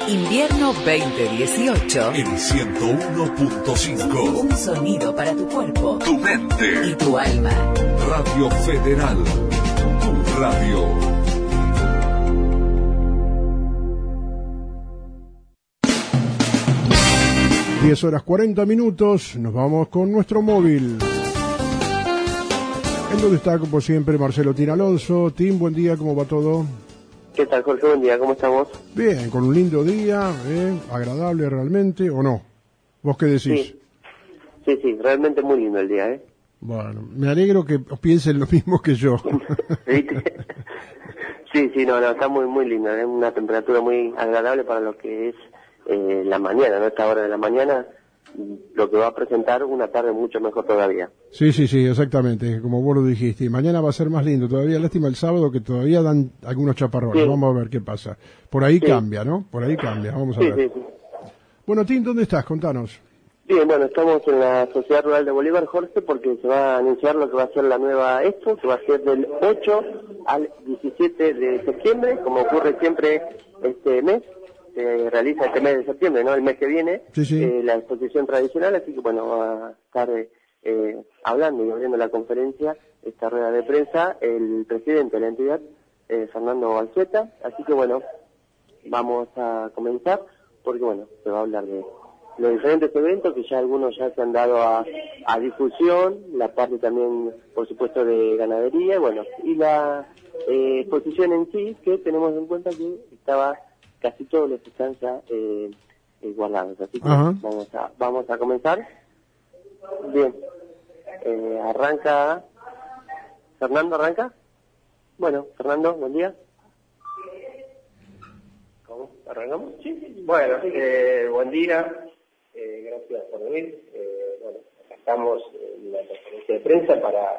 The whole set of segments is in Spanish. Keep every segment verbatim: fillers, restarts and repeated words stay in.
Invierno veinte dieciocho. En ciento uno punto cinco. Un sonido para tu cuerpo, tu mente y tu alma. Radio Federal, tu radio. diez horas cuarenta minutos, nos vamos con nuestro móvil. En donde está, como siempre, Marcelo Tin Alonso. Tim, buen día, ¿cómo va todo? ¿Qué tal, Jorge? Buen día, ¿cómo estamos? Bien, con un lindo día, ¿eh? Agradable realmente, ¿o no? ¿Vos qué decís? Sí, sí, sí, realmente muy lindo el día, ¿eh? Bueno, me alegro que piensen lo mismo que yo. ¿Viste? Sí, sí, no, no, está muy, muy lindo, es una temperatura muy agradable para lo que es eh, la mañana, ¿no? Esta hora de la mañana, lo que va a presentar una tarde mucho mejor todavía. Sí, sí, sí, exactamente, como vos lo dijiste. Y mañana va a ser más lindo todavía. Lástima el sábado que todavía dan algunos chaparrones. Sí. Vamos a ver qué pasa. Por ahí sí. Cambia, ¿no? Por ahí cambia, vamos a sí, ver. Sí, sí. Bueno, Tim, ¿dónde estás? Contanos. Bien, bueno, estamos en la Sociedad Rural de Bolívar, Jorge, porque se va a anunciar lo que va a ser la nueva Expo, que va a ser del ocho al diecisiete de septiembre, como ocurre siempre este mes. Se realiza este mes de septiembre, ¿no? El mes que viene, sí, sí. Eh, la exposición tradicional, así que bueno, va a estar eh, hablando y abriendo la conferencia, esta rueda de prensa, el presidente de la entidad, eh, Fernando Balzueta, así que bueno, vamos a comenzar, porque bueno, se va a hablar de los diferentes eventos, que ya algunos ya se han dado a, a difusión, la parte también, por supuesto, de ganadería, bueno, y la eh, exposición en sí, que tenemos en cuenta que estaba casi todos los están ya eh, eh, guardados, así que Ajá. vamos a vamos a comenzar. Bien, eh, arranca, Fernando arranca. Bueno, Fernando, buen día. ¿Cómo? ¿Arrancamos? Sí, sí, sí. Bueno, eh, buen día, eh, gracias por venir. Eh, bueno, acá estamos en la conferencia de prensa para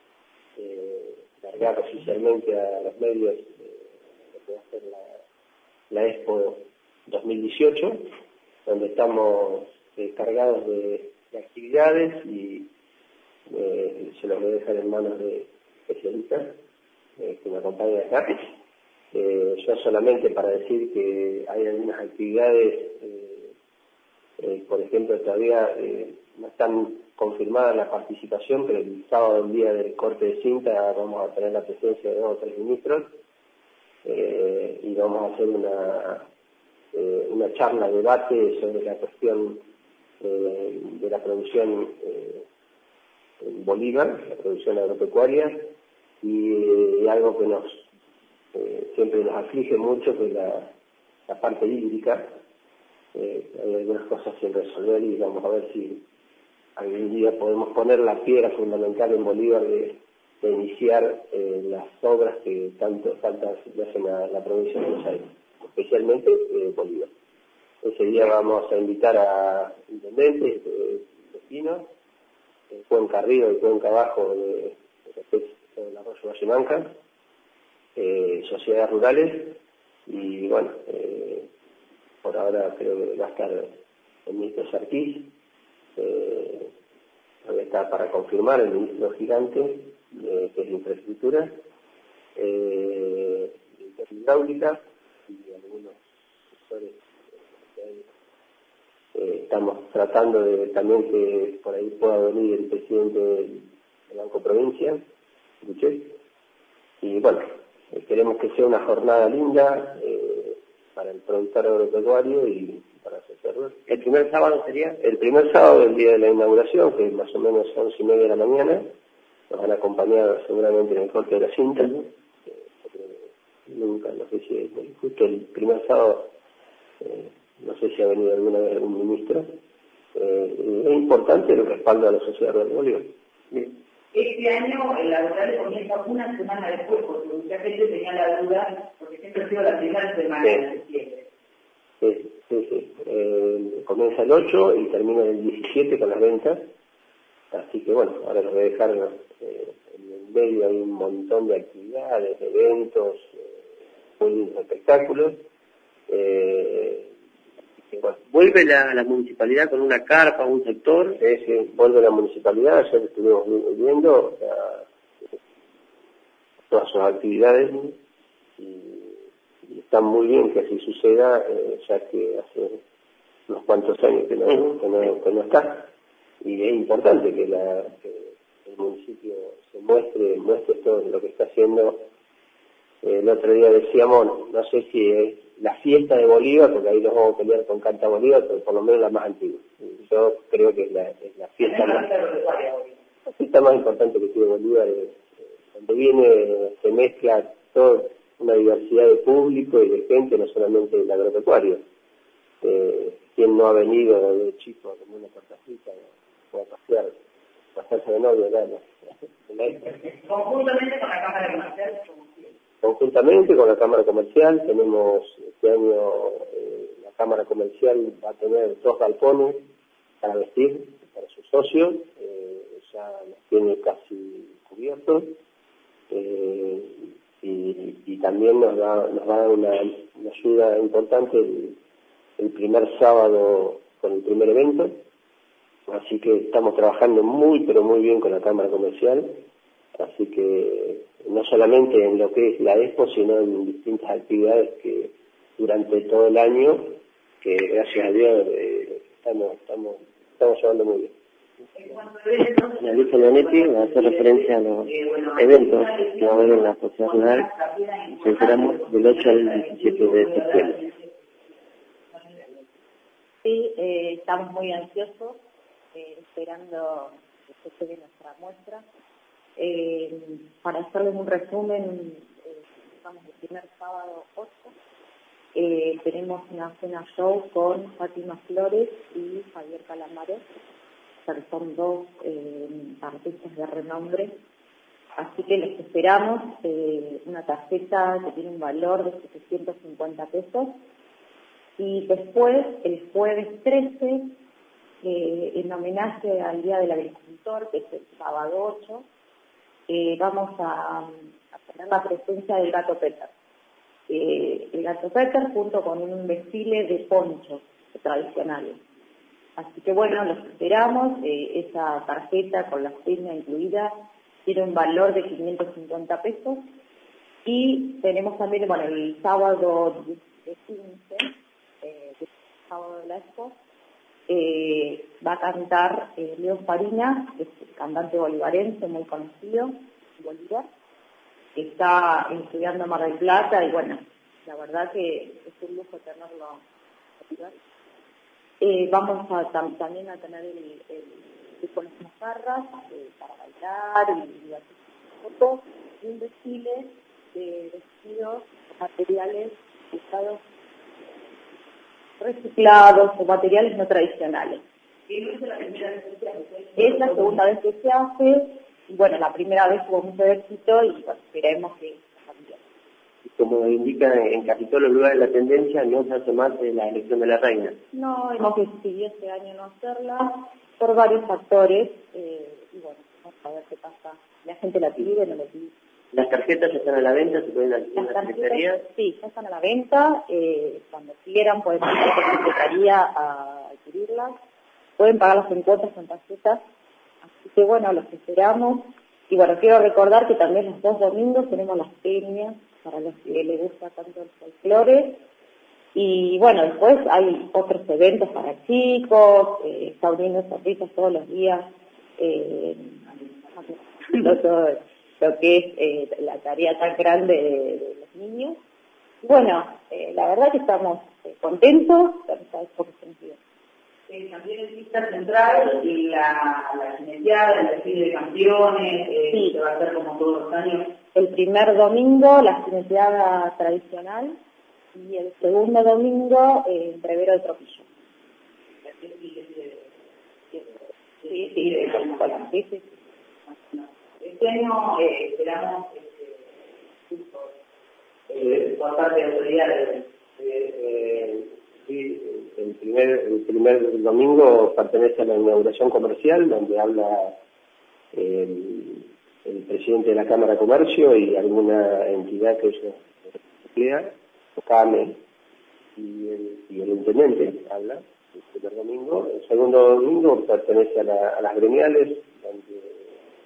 eh, cargar oficialmente a los medios eh, lo que va a ser la la Expo dos mil dieciocho, donde estamos eh, cargados de, de actividades y eh, se los voy a dejar en manos de especialistas eh, que me acompañan acá. Eh, yo solamente para decir que hay algunas actividades, eh, eh, por ejemplo, todavía eh, no están confirmadas la participación, pero el sábado, el día del corte de cinta, vamos a tener la presencia de dos o tres ministros. Eh, y vamos a hacer una eh, una charla, debate sobre la cuestión eh, de la producción eh, en Bolívar, la producción agropecuaria, y, y algo que nos eh, siempre nos aflige mucho, que es la, la parte hídrica. Eh, hay algunas cosas sin resolver y vamos a ver si algún día podemos poner la piedra fundamental en Bolívar de de iniciar eh, las obras que tanto faltas le hacen a la provincia de Buenos Aires, especialmente eh, Bolívar. Ese día vamos a invitar a intendentes, eh, vecinos, eh, Cuenca Arriba y Cuenca Abajo de, de, del Arroyo Valle Manca, eh, sociedades rurales, y bueno, eh, por ahora creo que va a estar el ministro Sarkis, eh, está para confirmar el ministro Gigante, Eh, que es infraestructura, eh, hidráulica y algunos sectores eh, eh, estamos tratando de también que por ahí pueda venir el presidente del, del Banco Provincia, ¿escuché? Y bueno, eh, queremos que sea una jornada linda eh, para el productor agropecuario y para el sector. ¿El primer sábado sería? El primer sábado, el día de la inauguración, que es más o menos once y media de la mañana. Nos van a acompañar seguramente en el corte de la cinta, ¿no? Eh, nunca, no sé si es justo el primer sábado, eh, no sé si ha venido alguna vez algún ministro. Eh, es importante el respaldo a la sociedad de Bolívar. Bien. Este año el laboral comienza una semana después, porque mucha gente tenía la duda, porque siempre ha sido la primera semana sí. de septiembre. Sí, sí, sí. Eh, comienza el ocho y termina el diecisiete con las ventas. Así que bueno, ahora los voy a dejar eh, en el medio, hay un montón de actividades, de eventos, eh, muy lindos espectáculos. Eh, que, bueno, vuelve la, la municipalidad con una carpa, un sector, es, eh, vuelve la municipalidad, ayer estuvimos viendo o sea, todas sus actividades y, y está muy bien que así suceda, eh, ya que hace unos cuantos años que no, que no, que no está. Y es importante que, la, que el municipio se muestre, muestre todo lo que está haciendo. Eh, el otro día decíamos, no sé si es la fiesta de Bolívar, porque ahí nos vamos a pelear con Canta Bolívar, pero por lo menos la más antigua. Yo creo que es la, es la fiesta más, la fiesta más importante que tiene Bolívar, es, eh, donde viene, se mezcla toda una diversidad de público y de gente, no solamente del agropecuario. Eh, quien no ha venido de chico a comer una torta frita o a pasear, pasarse de novio, ¿no? Conjuntamente con la Cámara Comercial. Conjuntamente con la Cámara Comercial, tenemos este año, eh, la Cámara Comercial va a tener dos galpones para vestir, para sus socios, eh, ya los tiene casi cubiertos, eh, y, y también nos, da, nos va a dar una, una ayuda importante el, el primer sábado con el primer evento, así que estamos trabajando muy pero muy bien con la Cámara Comercial, así que no solamente en lo que es la Expo, sino en distintas actividades que durante todo el año, que gracias a Dios eh, estamos, estamos, estamos llevando muy bien. Analisa Leonetti va a hacer referencia a los eventos que va a haber en la Sociedad Rural, que esperamos del ocho al diecisiete de septiembre. Sí, eh, estamos muy ansiosos, eh, esperando que se dé nuestra muestra. Eh, para hacerles un resumen, eh, estamos el primer sábado ocho, eh, tenemos una cena show con Fátima Flores y Javier Calamares, que son dos eh, artistas de renombre, así que les esperamos, eh, una tarjeta que tiene un valor de setecientos cincuenta pesos, y después, el jueves trece, eh, en homenaje al Día del Agricultor, que es el sábado ocho, Eh, vamos a, a tener la presencia del Gato Peter. Eh, el Gato Peter junto con un desfile de ponchos tradicionales. Así que bueno, los esperamos. Eh, esa tarjeta con la seña incluida tiene un valor de quinientos cincuenta pesos. Y tenemos también, bueno, el sábado quince, eh, que es el sábado de la Expo, Eh, va a cantar eh, León Farina, que es el cantante bolivarense muy conocido, Bolívar, que está estudiando en Mar del Plata, y bueno, la verdad que es un lujo tenerlo aquí. Eh, vamos a tam también a tener el, el, el con las mazarras eh, para bailar y, y hacer fotos, y un desfile de vestidos, materiales usados, reciclados o materiales no tradicionales. Es la segunda vez que se hace, y bueno, la primera vez tuvo mucho éxito y bueno, esperemos que cambie. Como indica en casi todos los lugares la tendencia, no se hace más de la elección de la reina. No, hemos decidido este año no hacerla por varios factores, eh, y bueno, vamos a ver qué pasa. La gente la pide, no la pide. ¿Las tarjetas ya están a la venta? ¿Se pueden adquirir en la secretaría? Sí, ya están a la venta. Eh, cuando quieran pueden ir a la secretaría a adquirirlas. Pueden pagarlas en cuotas, en tarjetas. Así que bueno, los esperamos. Y bueno, quiero recordar que también los dos domingos tenemos las peñas, para los que les gusta tanto el folclore. Y bueno, después hay otros eventos para chicos, eh, está uniendo sonrisas todos los días. Eh, todo, lo que es eh, la tarea tan grande de, de los niños. Bueno, eh, la verdad que estamos eh, contentos, pero sabes por qué sentido. Eh, también el pista central y la, la cineteada, el desfile de campeones, eh, sí, que va a ser como todos los años. El primer domingo, la cineteada tradicional, y el segundo domingo, eh, el brevero de Tropillo. Sí, sí, de Coca-Cola. Sí, sí, sí. Este año eh, esperamos este, eh, por parte de autoridades. Eh, eh, sí, el primer, el primer domingo pertenece a la inauguración comercial, donde habla el, el presidente de la Cámara de Comercio y alguna entidad que ellos emplean, CAME, y el, y el intendente habla el primer domingo. El segundo domingo pertenece a, la, a las gremiales, donde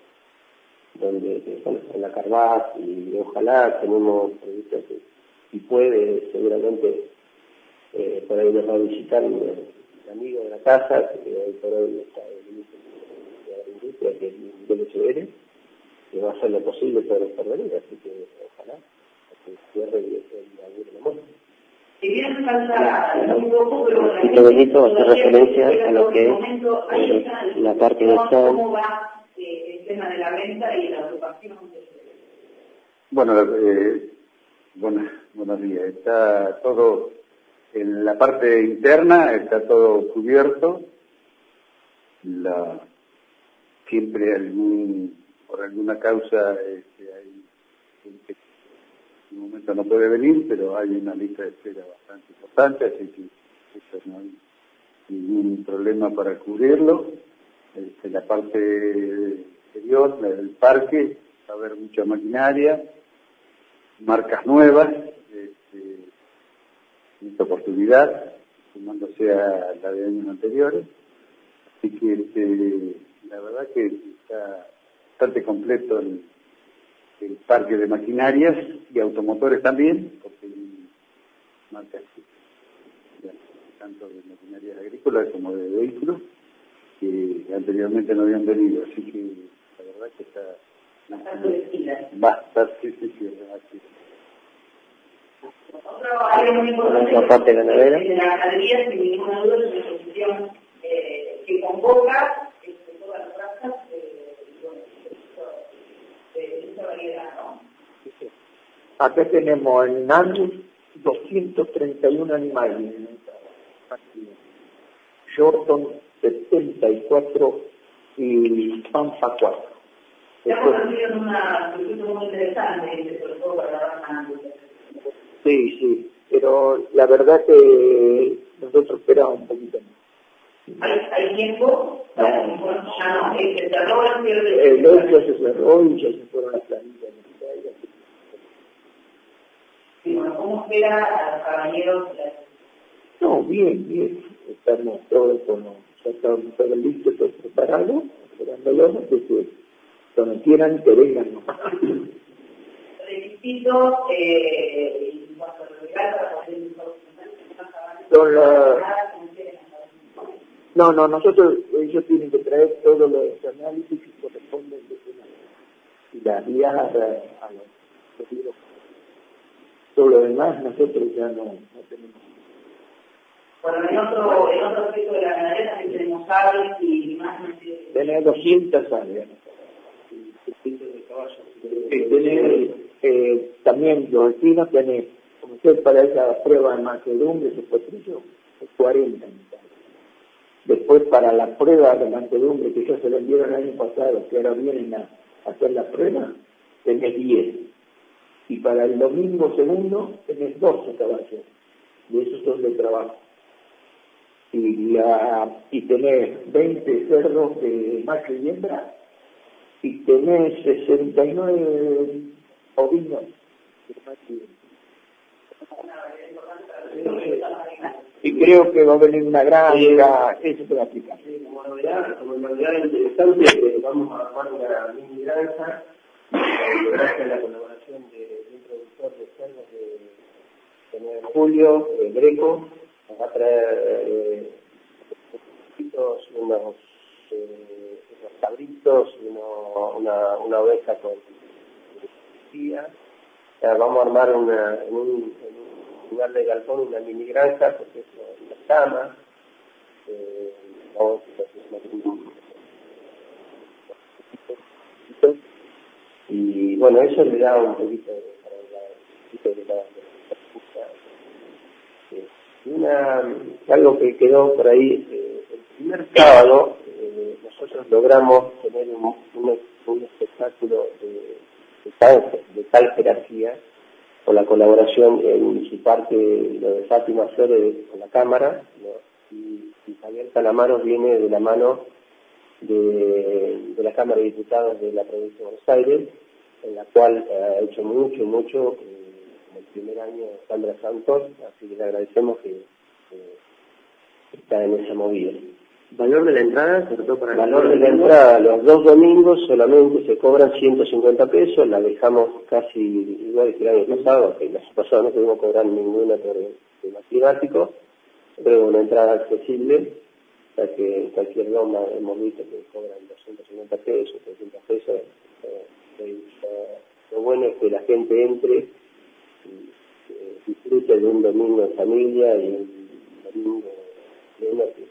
donde bueno, en la Carvaz, y ojalá tenemos proyectos que, y puede puede, seguramente eh, por ahí nos va a visitar un, un amigo de la casa, que hoy por hoy está en el ministro de la Industria, que es Miguel Echeverri, que va a hacer lo posible por, por venir, así que ojalá que cierre y inaugure la muestra. Si bien falta un poco, pero Tito Benito hace referencia a lo que es eh, la parte del stand. ¿Cómo va eh, el tema de la venta y la ocupación? Bueno, eh, buenas, buenos días. Está todo, en la parte interna está todo cubierto. La, siempre algún, por alguna causa este, hay gente que en un momento no puede venir, pero hay una lista de espera bastante importante, así que eso no hay ningún problema para cubrirlo. Este, la parte exterior, la del parque, va a haber mucha maquinaria, marcas nuevas, este, en esta oportunidad, sumándose a la de años anteriores. Así que este, la verdad que está bastante completo el, el parque de maquinarias y automotores también, porque hay marcas tanto de maquinarias agrícolas como de vehículos que anteriormente no habían venido, así que la verdad que está bastante, sí, sí, sí, así. Otro área muy importante La parte ganadera. de la ganadería, sin ninguna duda, es una exposición eh, que convoca este, todas las razas eh, bueno, de esa variedad, ¿no? Acá tenemos en Angus doscientos treinta y uno animales. Shorton setenta y cuatro y Pampa cuatro. Estamos haciendo una discusión muy interesante, sobre todo para la raza Angus. Sí, sí, pero la verdad que nosotros esperábamos un poquito más. ¿Hay, hay tiempo? No. Ya no, se cerró la El hecho se cerró y ya se fueron las planillas. Sí, bueno, ¿cómo espera a los caballeros? No, bien, bien. Estamos todos con ya estamos todo listo, todo preparado, esperándolos, de que cuando quieran que vengan. Requisitos, eh, y cuanto a lo legal para poder Son la... No, no, nosotros, ellos tienen que traer todos los análisis que corresponden de y la guía a, a los pedidos. Todo lo demás nosotros ya no, no tenemos. Bueno, en otro, en otro aspecto de la ganadería también tenemos aves y más. Tenemos doscientas aves. Tener, eh, también los vecinos tienen, como usted para esa prueba de mansedumbre, ese potrillo, cuarenta. Después para la prueba de mansedumbre que ya se vendieron el año pasado, que ahora vienen a, a hacer la prueba, tenés diez. Y para el domingo segundo tenés doce caballos. Y esos son de trabajo. Y, la, y tenés veinte cerdos de macho y hembra, y tenés sesenta y nueve ovinos de macho y hembra. Y creo que va a venir una granja, eso se va a aplicar. Sí, como novedad, como novedad interesante, eh, vamos a armar una mini granja, eh, gracias a la colaboración de, de un productor de cerdos de, de Julio, eh, Greco, nos va a traer eh, unos, eh, unos cabritos, uno, una, una oveja con guía. Vamos a armar una, en, un, en un lugar de galpón una mini granja, porque es una cama. Eh, vamos a y bueno, eso le da un poquito de, para la, de la, eh, una, algo que quedó por ahí, eh, el primer sábado eh, nosotros logramos tener un, un, un espectáculo de, de, tal, de tal jerarquía, con la colaboración en su parte lo de Fátima Flores con la Cámara, ¿no? y, y Javier Calamaros viene de la mano de, de la Cámara de Diputados de la Provincia de Buenos Aires, en la cual eh, ha hecho mucho, mucho, eh, en el primer año Sandra Santos, así que le agradecemos que eh, está en esa movida. ¿Valor de la entrada? Sobre todo para el valor de la entrada, los dos domingos solamente se cobran ciento cincuenta pesos, la dejamos casi igual que el año pasado, que el año pasado no pudimos cobrar ninguna por el tema climático, pero una entrada accesible, o sea que en cualquier doma hemos visto que cobran doscientos cincuenta pesos, trescientos pesos. Eh, eh, eh, lo bueno es que la gente entre y eh, disfrute de un domingo en familia y un domingo pleno que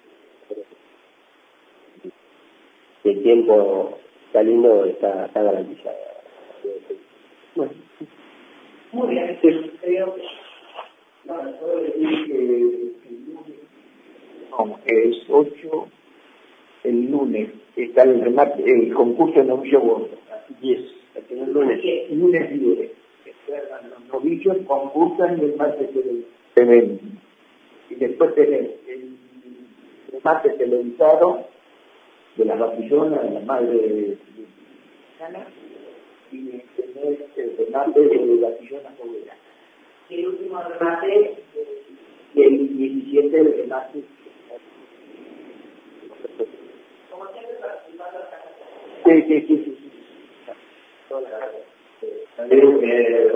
el tiempo está lindo, está, está garantizado. Bueno. Muy bien, sí. Creo que... Bueno, puedo decir que el lunes, no, es ocho, el lunes, está el remate, el concurso de novillo gordo, diez, el lunes, el lunes diez. Los novillos concursan y el martes se ven. Y después tenés el remate televisado de la Batillona, de la madre de Ana, y tener el remate de la Batillona Povera. Y el último remate, y el diecisiete el remate. como siempre, participando Sí, sí, sí, sí. También, eh,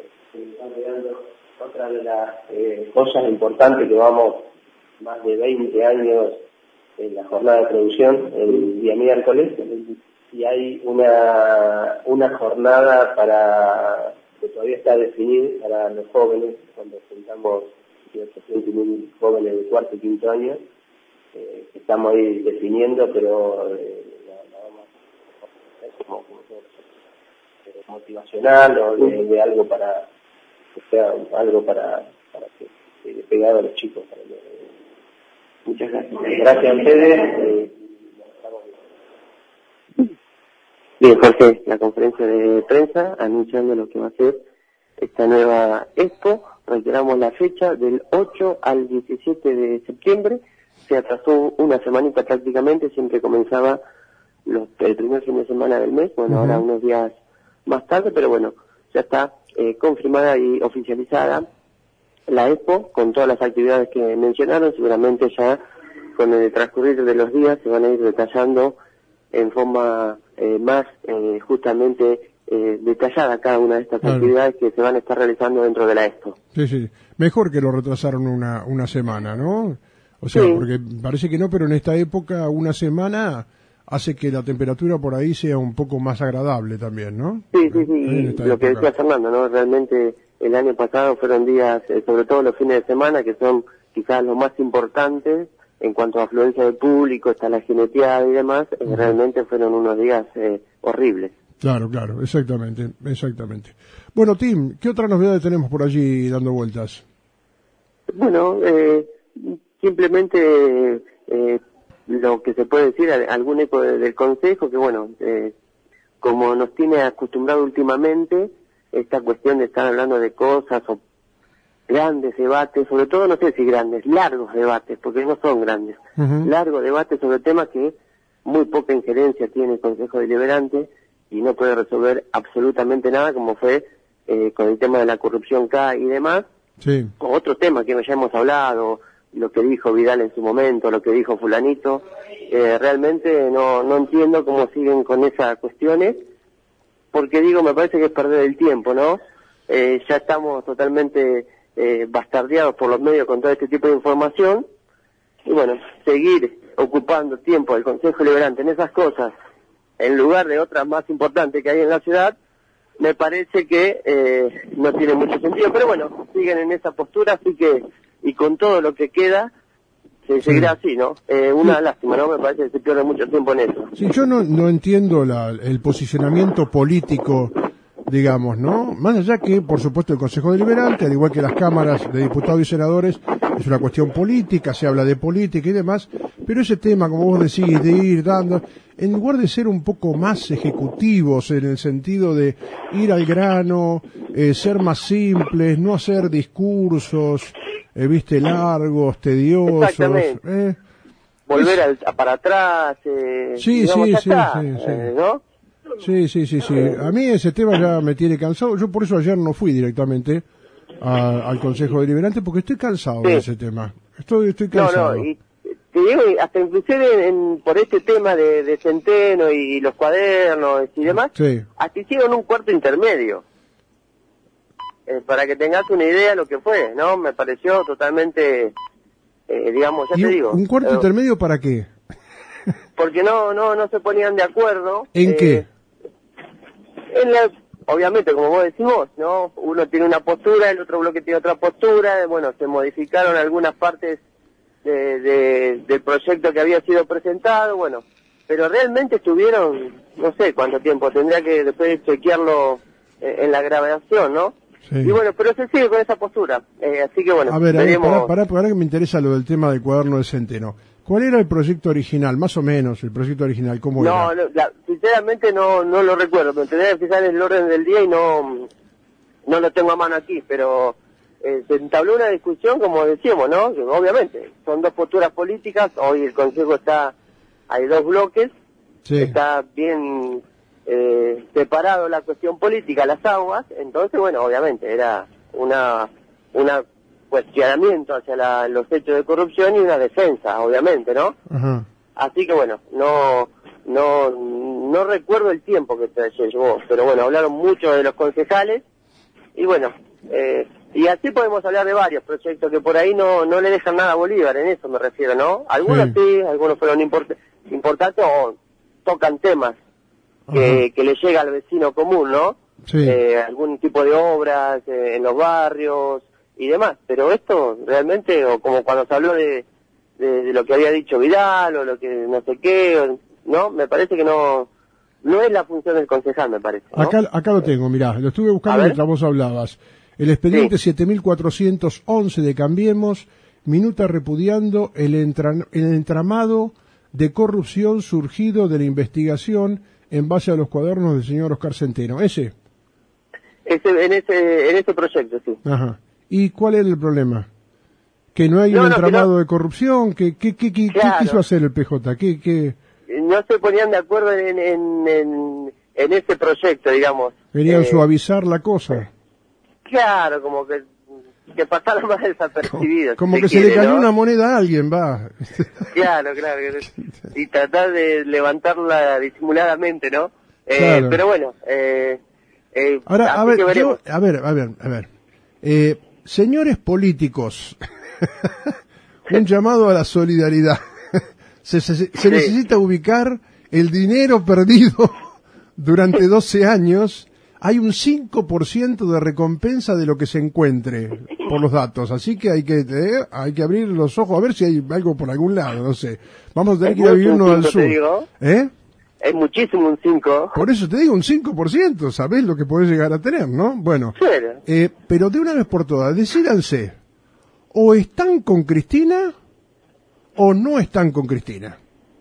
otra de las eh, cosas importantes que vamos más de veinte años en la jornada de producción, el día miércoles, y hay una una jornada para que todavía está definida para los jóvenes, cuando juntamos ochocientos mil jóvenes de cuarto y quinto año, eh, que estamos ahí definiendo, pero eh, la, la vamos a hacer como, como eh, motivacional o de, de algo para que sea algo para, para que eh, pegado a los chicos. Para que, eh, muchas gracias. Gracias a ustedes. Eh, Bien, Jorge, la conferencia de prensa anunciando lo que va a ser esta nueva expo. Reiteramos la fecha del ocho al diecisiete de septiembre. Se atrasó una semanita prácticamente, siempre comenzaba los, el primer fin de semana del mes, bueno, uh-huh. Ahora unos días más tarde, pero bueno, ya está eh, confirmada y oficializada la expo con todas las actividades que mencionaron. Seguramente ya con el transcurrir de los días se van a ir detallando en forma eh, más eh, justamente eh, detallada cada una de estas claro. actividades que se van a estar realizando dentro de la expo. Sí, sí. Mejor que lo retrasaron una, una semana, ¿no? O sea, sí. Porque parece que no, pero en esta época una semana hace que la temperatura por ahí sea un poco más agradable también, ¿no? Sí, sí, sí. Lo época. que decía Fernando, ¿no? Realmente el año pasado fueron días, eh, sobre todo los fines de semana, que son quizás los más importantes en cuanto a afluencia de público, está la jineteada y demás, uh-huh. realmente fueron unos días eh, horribles. Claro, claro, exactamente, exactamente. Bueno, Tim, ¿qué otras novedades tenemos por allí dando vueltas? Bueno, eh, simplemente eh, lo que se puede decir, algún eco de, del Consejo, que bueno, eh, como nos tiene acostumbrado últimamente, esta cuestión de estar hablando de cosas o grandes debates, sobre todo no sé si grandes, largos debates, porque no son grandes, uh-huh. largos debates sobre temas que muy poca injerencia tiene el Consejo Deliberante y no puede resolver absolutamente nada, como fue eh, con el tema de la corrupción K y demás, sí. o otro tema que ya hemos hablado, lo que dijo Vidal en su momento, lo que dijo fulanito, eh, realmente no, no entiendo cómo siguen con esas cuestiones, porque digo, me parece que es perder el tiempo, ¿no? Eh, ya estamos totalmente Eh, bastardeados por los medios con todo este tipo de información, y bueno, seguir ocupando tiempo del Consejo Deliberante en esas cosas, en lugar de otras más importantes que hay en la ciudad, me parece que eh, no tiene mucho sentido, pero bueno, siguen en esa postura, así que, y con todo lo que queda, se seguirá así, ¿no? Eh, una sí. lástima, ¿no? Me parece que se pierde mucho tiempo en eso. Sí, yo no, no entiendo la, el posicionamiento político, digamos, ¿no? Más allá que, por supuesto, el Consejo Deliberante, al igual que las cámaras de diputados y senadores, es una cuestión política, se habla de política y demás, pero ese tema, como vos decís, de ir dando, en lugar de ser un poco más ejecutivos en el sentido de ir al grano, eh, ser más simples, no hacer discursos, eh, viste, largos, tediosos. Exactamente. Eh, Volver es... al, para atrás, eh, sí, digamos, sí, ya sí, está, sí, sí. Eh, ¿no? Sí, sí, sí, sí. A mí ese tema ya me tiene cansado. Yo por eso ayer no fui directamente a, al Consejo Deliberante porque estoy cansado sí. de ese tema. Estoy, estoy cansado. No, no, y que digo, hasta inclusive en, por este tema de, de Centeno y, y los cuadernos y demás, Sí. hasta hicieron un cuarto intermedio. Eh, para que tengas una idea de lo que fue, ¿no? Me pareció totalmente, eh, digamos, ya ¿Y te un, digo. un cuarto eh, intermedio para qué? Porque no, no, no se ponían de acuerdo. ¿En eh, qué? En la, obviamente, como vos decís vos, ¿no? Uno tiene una postura, el otro bloque tiene otra postura, bueno, se modificaron algunas partes de, de, del proyecto que había sido presentado, bueno, pero realmente estuvieron, no sé cuánto tiempo, tendría que después chequearlo eh, en la grabación, ¿no? Sí. Y bueno, pero se sigue con esa postura, eh, así que bueno, A ver, a ver, veremos. pará, pará, pará que me interesa lo del tema del cuaderno de Centeno. ¿Cuál era el proyecto original? Más o menos, el proyecto original, ¿cómo No, era? no la- sinceramente no no lo recuerdo, pero tendría que fijar en el orden del día y no no lo tengo a mano aquí, pero eh, se entabló una discusión, como decíamos, ¿no? Que obviamente, son dos posturas políticas, hoy el Consejo está, hay dos bloques, Sí. está bien eh, separado la cuestión política, las aguas, entonces, bueno, obviamente, era una una cuestionamiento hacia la, los hechos de corrupción y una defensa, obviamente, ¿no? Ajá. Así que bueno, no no no recuerdo el tiempo que se llevó, pero bueno, hablaron mucho de los concejales y bueno, eh, y así podemos hablar de varios proyectos que por ahí no no le dejan nada a Bolívar, en eso me refiero, ¿no? Algunos Sí. sí, algunos fueron import importantes o tocan temas que, Ajá. que le llega al vecino común, ¿no? Sí. Eh, algún tipo de obras eh, en los barrios y demás, pero esto realmente, o como cuando se habló de, de, de lo que había dicho Vidal, o lo que no sé qué, o- ¿no? Me parece que no no es la función del concejal, me parece, ¿no? Acá, acá lo tengo, mirá, lo estuve buscando A ver. mientras vos hablabas. El expediente siete mil cuatrocientos once de Cambiemos, minuta repudiando el, entran- el entramado de corrupción surgido de la investigación en base a los cuadernos del señor Oscar Centeno. ¿Ese? Ese, en ese en ese proyecto, sí. Ajá. ¿Y cuál es el problema? ¿Que no hay No, un no, que entramado no- de corrupción? ¿Qué, qué, qué, qué, Claro. qué quiso hacer el P J? ¿Qué, qué No se ponían de acuerdo en en, en, en ese proyecto, digamos. querían Eh, suavizar la cosa? Claro, como que, que pasara más desapercibido. Como si que se quiere, le cayó ¿no? una moneda a alguien, va. Claro, claro. Y tratar de levantarla disimuladamente, ¿no? Eh, Claro. Pero bueno, eh, eh, Ahora, a así ver, que veremos. yo- a ver, a ver, a ver. Eh, señores políticos, un llamado a la solidaridad. se, se- se Sí. necesita ubicar el dinero perdido durante doce años. Hay un cinco por ciento de recompensa de lo que se encuentre por los datos. Así que hay que eh, hay que abrir los ojos a ver si hay algo por algún lado, no sé. Vamos a tener Es que ir a mucho vivirnos un al cinco, sur. te digo. ¿Eh? Es muchísimo un cinco. Por eso te digo, un cinco por ciento, ¿sabés lo que podés llegar a tener, no? Bueno, Claro. eh, pero de una vez por todas, decídanse, o están con Cristina o no están con Cristina.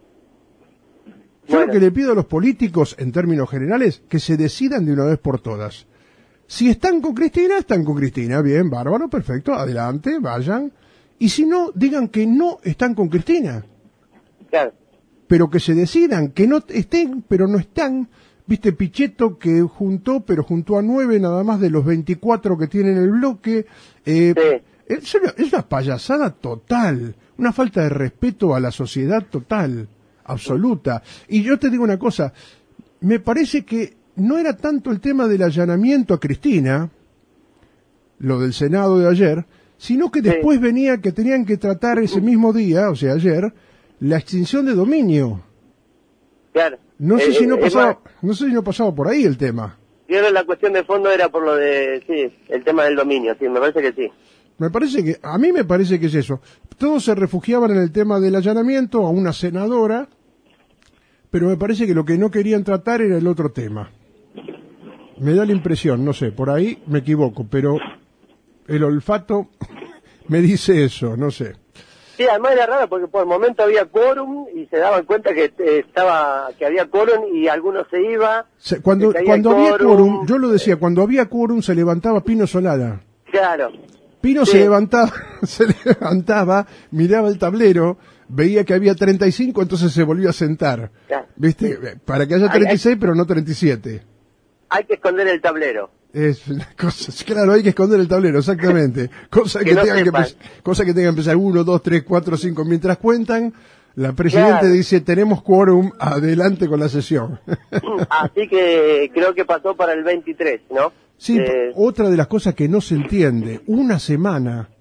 Yo Bueno. lo que le pido a los políticos, en términos generales, que se decidan de una vez por todas. Si están con Cristina, están con Cristina, bien, bárbaro, perfecto, adelante, vayan. Y si no, digan que no están con Cristina. Claro. Pero que se decidan, que no estén, pero no están. Viste, Pichetto que juntó, pero juntó a nueve nada más de los veinticuatro que tienen el bloque. Eh, Sí. es, una, es una payasada total, una falta de respeto a la sociedad total, absoluta. Y yo te digo una cosa, me parece que no era tanto el tema del allanamiento a Cristina, lo del Senado de ayer, sino que Sí. después venía que tenían que tratar ese mismo día, o sea, ayer, la extinción de dominio. Claro. No sé Eh, si no es pasaba, más, no sé si no pasaba por ahí el tema. yo creo que la cuestión de fondo era por lo de, sí, el tema del dominio, sí, me parece que sí. Me parece que, a mí me parece que es eso. Todos se refugiaban en el tema del allanamiento a una senadora, pero me parece que lo que no querían tratar era el otro tema. Me da la impresión, no sé, por ahí me equivoco, pero el olfato me dice eso, no sé. Sí, además era raro porque por el momento había quórum y se daban cuenta que eh, estaba que había quórum y algunos se iba. Se- cuando se caía cuando el había quórum. quórum, yo lo decía, cuando había quórum se levantaba Pino Solana. Claro. Pino Sí. se levantaba, se levantaba, miraba el tablero, veía que había treinta y cinco, entonces se volvía a sentar. Claro. ¿Viste? Para que haya Ay, treinta y seis, ay. pero no treinta y siete. Hay que esconder el tablero. Es una cosa, claro, hay que esconder el tablero, exactamente. Cosa que, Que no tengan que, sepan. empe- cosa que tengan que empezar uno, dos, tres, cuatro, cinco. Mientras cuentan, la presidenta Claro. dice, tenemos quórum, adelante con la sesión. Así que creo que pasó para el veintitrés, ¿no? Sí, Eh, otra de las cosas que no se entiende, una semana.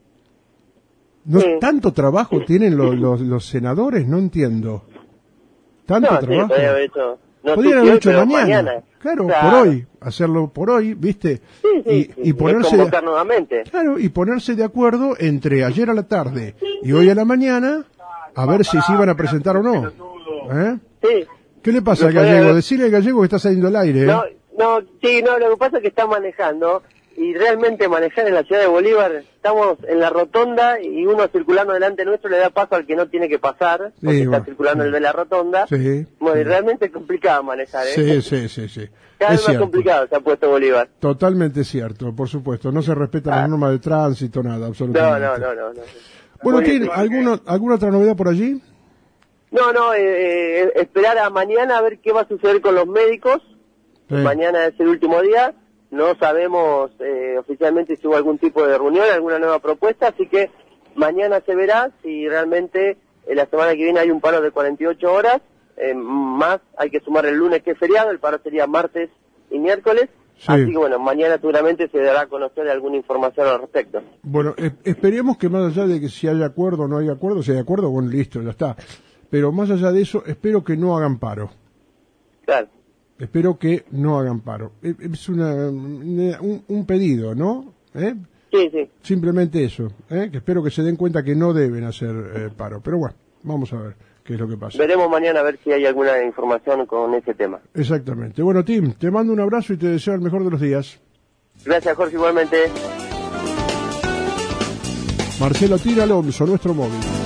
¿No Sí. tanto trabajo tienen los, los, los senadores? No entiendo. ¿Tanto no, sí, trabajo? podría haber hecho, no Podrían sé haber si hecho hoy, pero mañana. Claro, Claro. por hoy. Hacerlo por hoy, ¿viste? Sí, sí, y, sí, y y ponerse de, convocar nuevamente. claro, y ponerse de acuerdo entre ayer a la tarde y hoy a la mañana a ver si se iban a presentar o no. ¿Eh? Sí. ¿Qué le pasa al Lo podría gallego? haber- Decirle al gallego que está saliendo al aire. ¿eh? No, no, sí, no, lo que pasa es que está manejando y realmente manejar en la ciudad de Bolívar, estamos en la rotonda y uno circulando delante nuestro le da paso al que no tiene que pasar, porque Sí, está bueno, circulando sí. el de la rotonda. Sí. Bueno, y realmente es complicado manejar, ¿eh? Sí, sí, sí, sí. Cada Es vez más cierto. complicado se ha puesto Bolívar. Totalmente cierto, por supuesto. No se respetan las normas de tránsito, nada, No, absolutamente. no, no, no. no. Bueno, Muy ¿tiene bien. alguna, alguna otra novedad por allí? No, no, eh, eh, esperar a mañana a ver qué va a suceder con los médicos. Sí. Mañana es el último día. No sabemos eh, oficialmente si hubo algún tipo de reunión, alguna nueva propuesta, así que mañana se verá si realmente eh, la semana que viene hay un paro de cuarenta y ocho horas, eh, más hay que sumar el lunes que es feriado, el paro sería martes y miércoles, Sí. así que bueno, mañana seguramente se dará a conocer alguna información al respecto. Bueno, eh, esperemos que más allá de que si hay acuerdo o no hay acuerdo, si hay acuerdo, bueno, listo, ya está. Pero más allá de eso, espero que no hagan paro. Claro. Espero que no hagan paro. Eh, Es una, una- un, un pedido, ¿no? ¿Eh? Sí, sí. Simplemente eso, ¿eh? Que espero que se den cuenta que no deben hacer eh, paro. Pero bueno, vamos a ver qué es lo que pasa. Veremos mañana a ver si hay alguna información con ese tema. Exactamente. Bueno, Tim, te mando un abrazo y te deseo el mejor de los días. Gracias, Jorge, igualmente. Marcelo Tira Alonso, nuestro móvil.